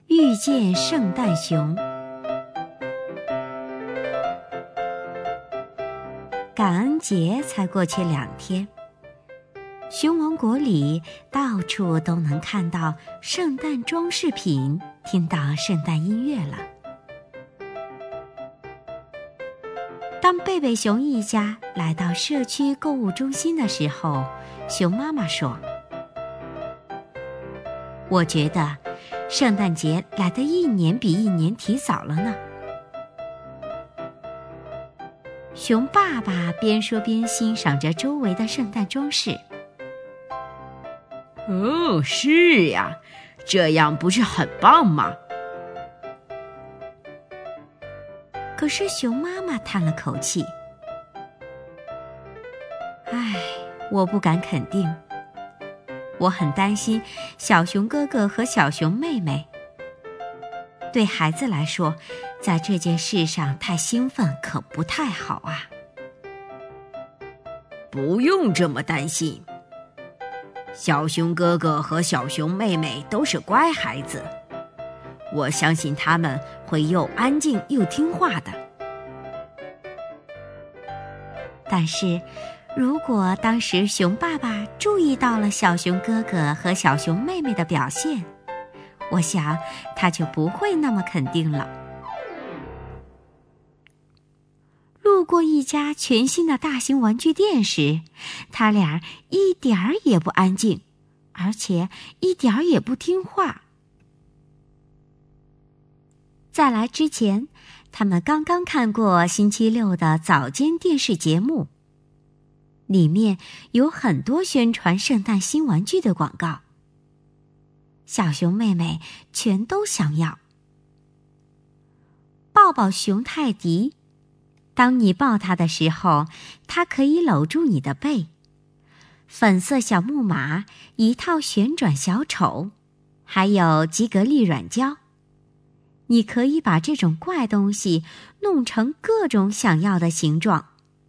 遇见圣诞熊。感恩节才过去2天，熊王国里到处都能看到圣诞装饰品，听到圣诞音乐了。当贝贝熊一家来到社区购物中心的时候，熊妈妈说：“我觉得圣诞节来得1年比1年提早了呢。”熊爸爸边说边欣赏着周围的圣诞装饰。 哦，是呀，这样不是很棒吗？ 可是熊妈妈叹了口气：“唉，我不敢肯定。我很担心小熊哥哥和小熊妹妹。对孩子来说，在这件事上太兴奋可不太好啊。” 不用这么担心，小熊哥哥和小熊妹妹都是乖孩子，我相信他们会又安静又听话的。 但是，如果当时熊爸爸注意到了小熊哥哥和小熊妹妹的表现，我想他就不会那么肯定了。路过一家全新的大型玩具店时，他俩一点儿也不安静，而且一点儿也不听话。在来之前，他们刚刚看过星期六的早间电视节目，里面有很多宣传圣诞新玩具的广告。小熊妹妹全都想要。抱抱熊泰迪，当你抱它的时候，它可以搂住你的背。粉色小木马，一套旋转小丑，还有吉格力软胶。你可以把这种怪东西弄成各种想要的形状。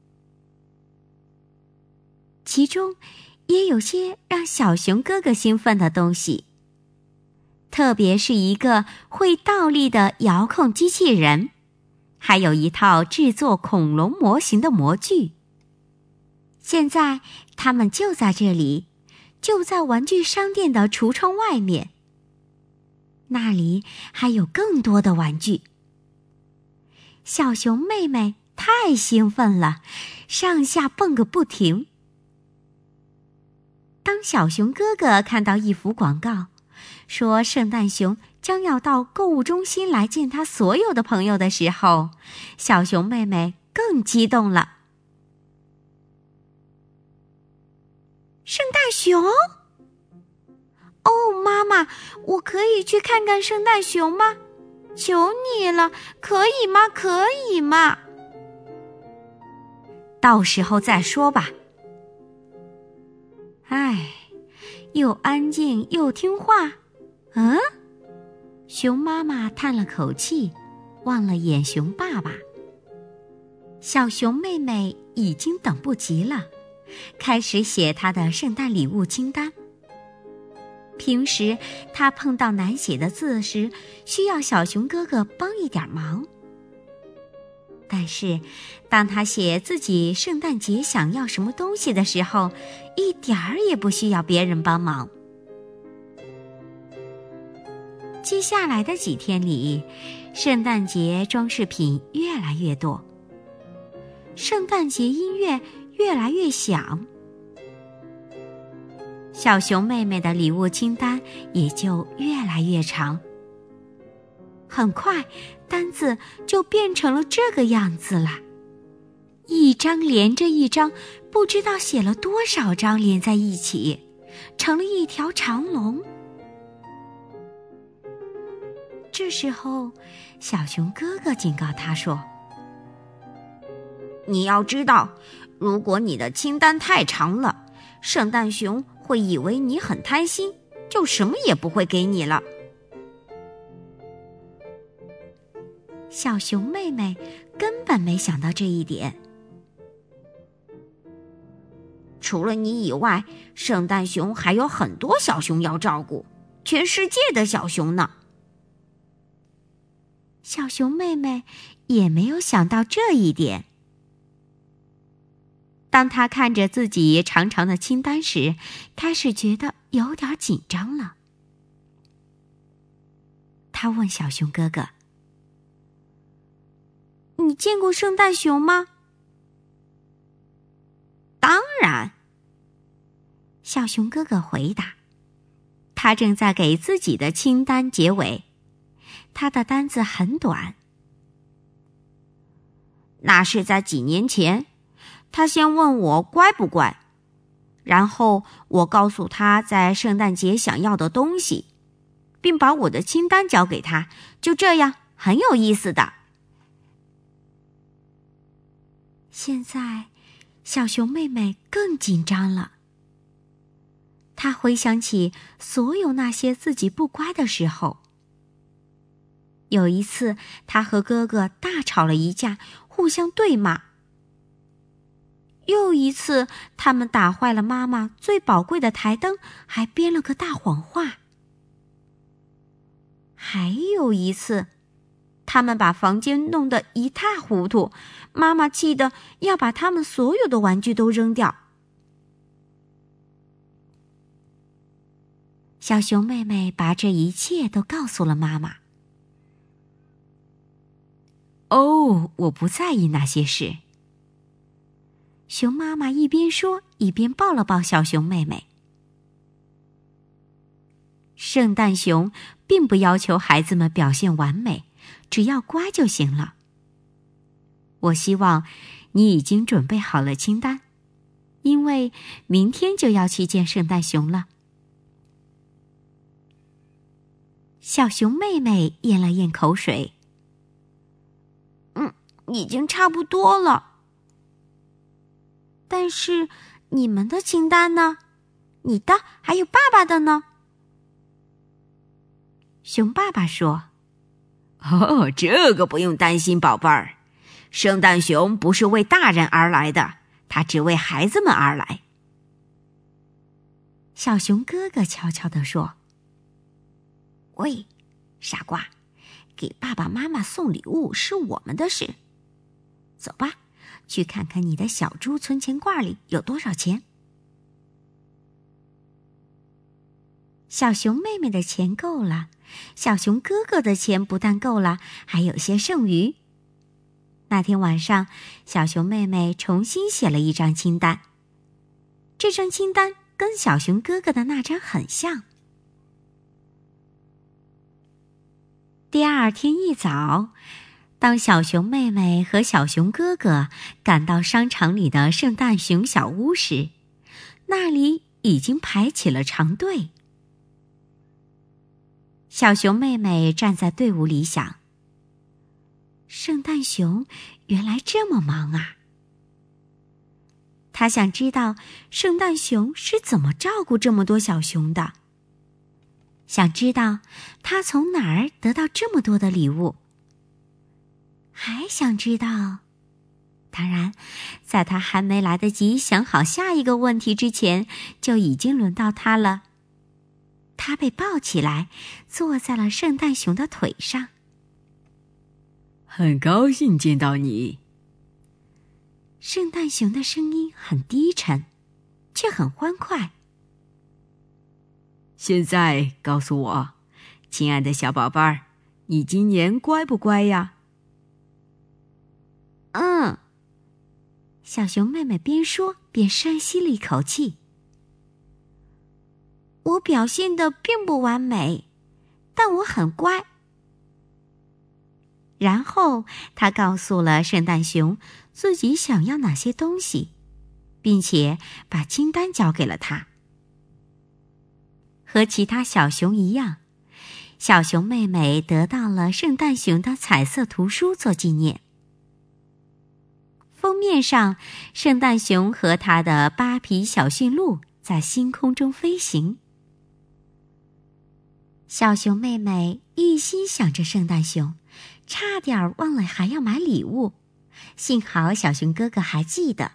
其中也有些让小熊哥哥兴奋的东西，特别是一个会倒立的遥控机器人，还有一套制作恐龙模型的模具。现在他们就在这里，就在玩具商店的橱窗外面。那里还有更多的玩具。小熊妹妹太兴奋了，上下蹦个不停。当小熊哥哥看到一幅广告，说圣诞熊将要到购物中心来见他所有的朋友的时候，小熊妹妹更激动了。圣诞熊？哦，妈妈，我可以去看看圣诞熊吗？求你了，可以吗？可以吗？到时候再说吧。唉，又安静又听话。熊妈妈叹了口气，望了眼熊爸爸。小熊妹妹已经等不及了，开始写她的圣诞礼物清单。平时她碰到难写的字时，需要小熊哥哥帮一点忙。但是当她写自己圣诞节想要什么东西的时候，一点儿也不需要别人帮忙。接下来的几天里，圣诞节装饰品越来越多，圣诞节音乐越来越响，小熊妹妹的礼物清单也就越来越长。很快，单子就变成了这个样子了，一张连着一张，不知道写了多少张连在一起，成了一条长龙。这时候，小熊哥哥警告他说：“ 你要知道，如果你的清单太长了，圣诞熊会以为你很贪心，就什么也不会给你了。” 小熊妹妹根本没想到这一点。 除了你以外，圣诞熊还有很多小熊要照顾，全世界的小熊呢。 小熊妹妹也没有想到这一点。当她看着自己长长的清单时，开始觉得有点紧张了。她问小熊哥哥：“你见过圣诞熊吗？”“ 当然。” 小熊哥哥回答。他正在给自己的清单结尾，他的单子很短。 那是在几年前，他先问我乖不乖，然后我告诉他在圣诞节想要的东西，并把我的清单交给他，就这样，很有意思的。 现在，小熊妹妹更紧张了。她回想起所有那些自己不乖的时候。有一次，她和哥哥大吵了一架，互相对骂。又一次，他们打坏了妈妈最宝贵的台灯，还编了个大谎话。还有一次，他们把房间弄得一塌糊涂，妈妈气得要把他们所有的玩具都扔掉。小熊妹妹把这一切都告诉了妈妈。哦，我不在意那些事。熊妈妈一边说，一边抱了抱小熊妹妹。圣诞熊并不要求孩子们表现完美，只要乖就行了。我希望你已经准备好了清单，因为明天就要去见圣诞熊了。小熊妹妹咽了咽口水。 已经差不多了。 但是你们的清单呢？你的还有爸爸的呢？熊爸爸说：“ 哦，这个不用担心，宝贝儿。圣诞熊不是为大人而来的，它只为孩子们而来。” 小熊哥哥悄悄地说：“ 喂，傻瓜，给爸爸妈妈送礼物是我们的事。走吧，去看看你的小猪存钱罐里有多少钱。” 小熊妹妹的钱够了，小熊哥哥的钱不但够了，还有些剩余。那天晚上，小熊妹妹重新写了一张清单。这张清单跟小熊哥哥的那张很像。第二天一早，当小熊妹妹和小熊哥哥赶到商场里的圣诞熊小屋时，那里已经排起了长队。小熊妹妹站在队伍里想：圣诞熊原来这么忙啊！她想知道圣诞熊是怎么照顾这么多小熊的，想知道他从哪儿得到这么多的礼物，还想知道……当然，在他还没来得及想好下一个问题之前，就已经轮到他了。他被抱起来，坐在了圣诞熊的腿上。 很高兴见到你。 圣诞熊的声音很低沉，却很欢快。 现在告诉我，亲爱的小宝贝儿，你今年乖不乖呀？ 小熊妹妹边说边深吸了一口气。我表现得并不完美，但我很乖。然后她告诉了圣诞熊自己想要哪些东西，并且把清单交给了他。和其他小熊一样，小熊妹妹得到了圣诞熊的彩色图书做纪念。封面上，圣诞熊和他的8匹小驯鹿在星空中飞行。小熊妹妹一心想着圣诞熊，差点忘了还要买礼物，幸好小熊哥哥还记得。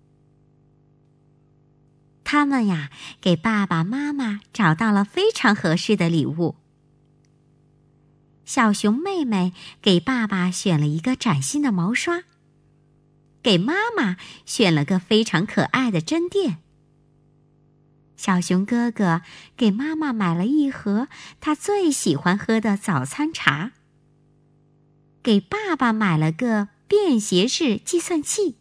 他们呀，给爸爸妈妈找到了非常合适的礼物。 小熊妹妹给爸爸选了一个崭新的毛刷，给妈妈选了个非常可爱的针垫。小熊哥哥给妈妈买了一盒他最喜欢喝的早餐茶，给爸爸买了个便携式计算器。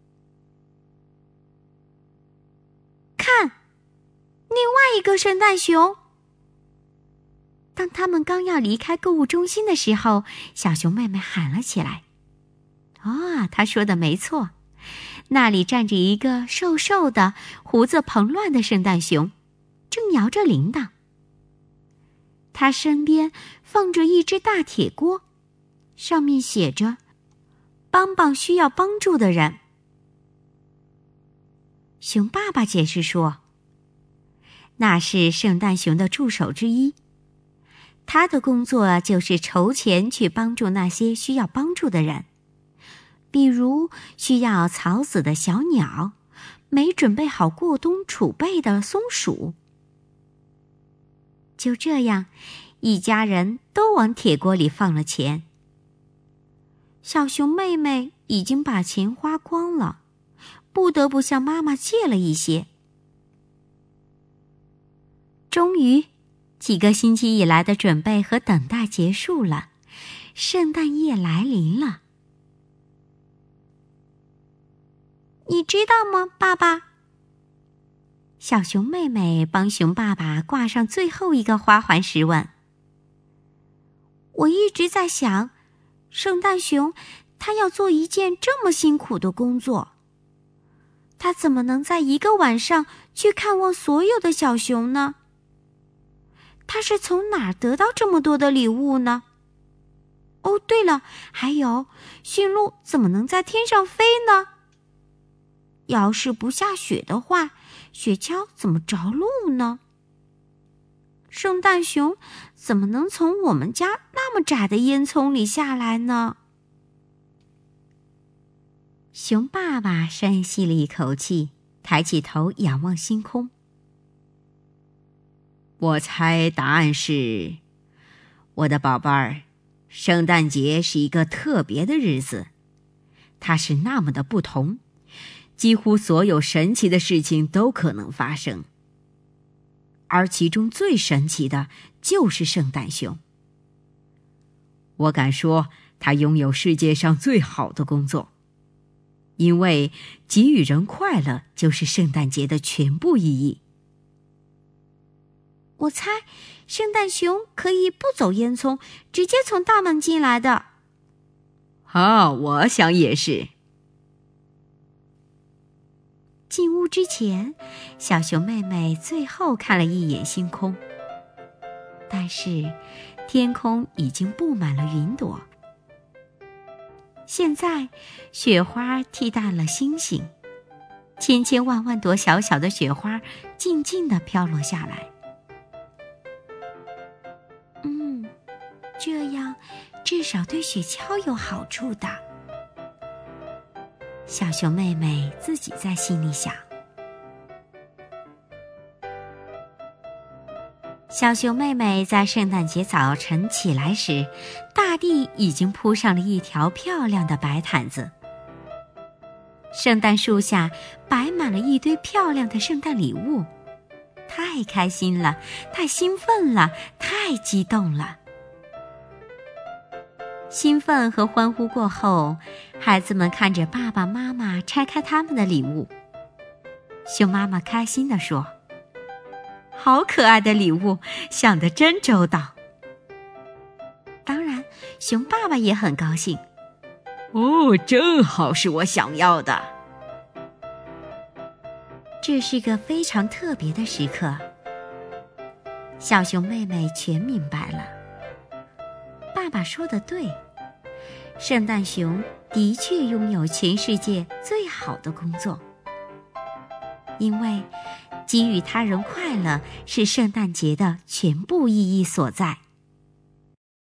看，另外一个圣诞熊！当他们刚要离开购物中心的时候，小熊妹妹喊了起来：“哦，她说的没错。”那里站着一个瘦瘦的、胡子蓬乱的圣诞熊，正摇着铃铛。他身边放着一只大铁锅，上面写着“帮帮需要帮助的人”。熊爸爸解释说，那是圣诞熊的助手之一，他的工作就是筹钱去帮助那些需要帮助的人。比如需要草籽的小鸟，没准备好过冬储备的松鼠。就这样，一家人都往铁锅里放了钱。小熊妹妹已经把钱花光了，不得不向妈妈借了一些。终于，几个星期以来的准备和等待结束了，圣诞夜来临了。你知道吗，爸爸？小熊妹妹帮熊爸爸挂上最后一个花环时问：“我一直在想，圣诞熊他要做一件这么辛苦的工作，他怎么能在一个晚上去看望所有的小熊呢？他是从哪儿得到这么多的礼物呢？哦，对了，还有，驯鹿怎么能在天上飞呢？要是不下雪的话，雪橇怎么着陆呢？圣诞熊怎么能从我们家那么窄的烟囱里下来呢？”熊爸爸深吸了一口气，抬起头仰望星空。 我猜答案是，我的宝贝儿，圣诞节是一个特别的日子，它是那么的不同，几乎所有神奇的事情都可能发生，而其中最神奇的就是圣诞熊。我敢说，他拥有世界上最好的工作，因为给予人快乐就是圣诞节的全部意义。 我猜，圣诞熊可以不走烟囱，直接从大门进来的。 我想也是。 进屋之前，小熊妹妹最后看了一眼星空，但是天空已经布满了云朵。现在，雪花替代了星星，千千万万朵小小的雪花静静地飘落下来。这样至少对雪橇有好处的。小熊妹妹自己在心里想。小熊妹妹在圣诞节早晨起来时，大地已经铺上了一条漂亮的白毯子。圣诞树下摆满了一堆漂亮的圣诞礼物，太开心了，太兴奋了，太激动了。兴奋和欢呼过后，孩子们看着爸爸妈妈拆开他们的礼物。熊妈妈开心地说：“好可爱的礼物，想得真周到。”当然，熊爸爸也很高兴。 正好是我想要的。 这是个非常特别的时刻。小熊妹妹全明白了。爸爸说的对，圣诞熊的确拥有全世界最好的工作，因为给予他人快乐是圣诞节的全部意义所在。